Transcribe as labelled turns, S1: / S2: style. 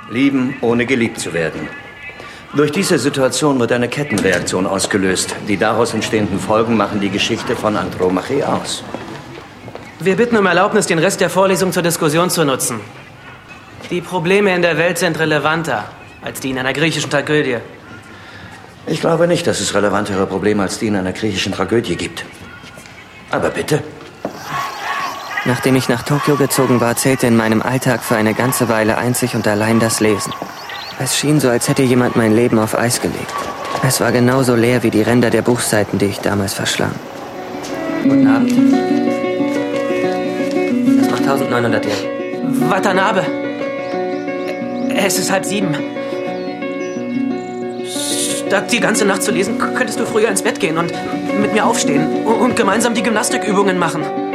S1: Lieben, ohne geliebt zu werden. Durch diese Situation wird eine Kettenreaktion ausgelöst. Die daraus entstehenden Folgen machen die Geschichte von Andromache aus.
S2: Wir bitten um Erlaubnis, den Rest der Vorlesung zur Diskussion zu nutzen. Die Probleme in der Welt sind relevanter als die in einer griechischen Tragödie.
S1: Ich glaube nicht, dass es relevantere Probleme als die in einer griechischen Tragödie gibt. Aber bitte.
S3: Nachdem ich nach Tokio gezogen war, zählte in meinem Alltag für eine ganze Weile einzig und allein das Lesen. Es schien so, als hätte jemand mein Leben auf Eis gelegt. Es war genauso leer wie die Ränder der Buchseiten, die ich damals verschlang. Guten Abend. Das macht 1900 Yen.
S2: Watanabe. Es ist 6:30. Statt die ganze Nacht zu lesen, könntest du früher ins Bett gehen und mit mir aufstehen und gemeinsam die Gymnastikübungen machen.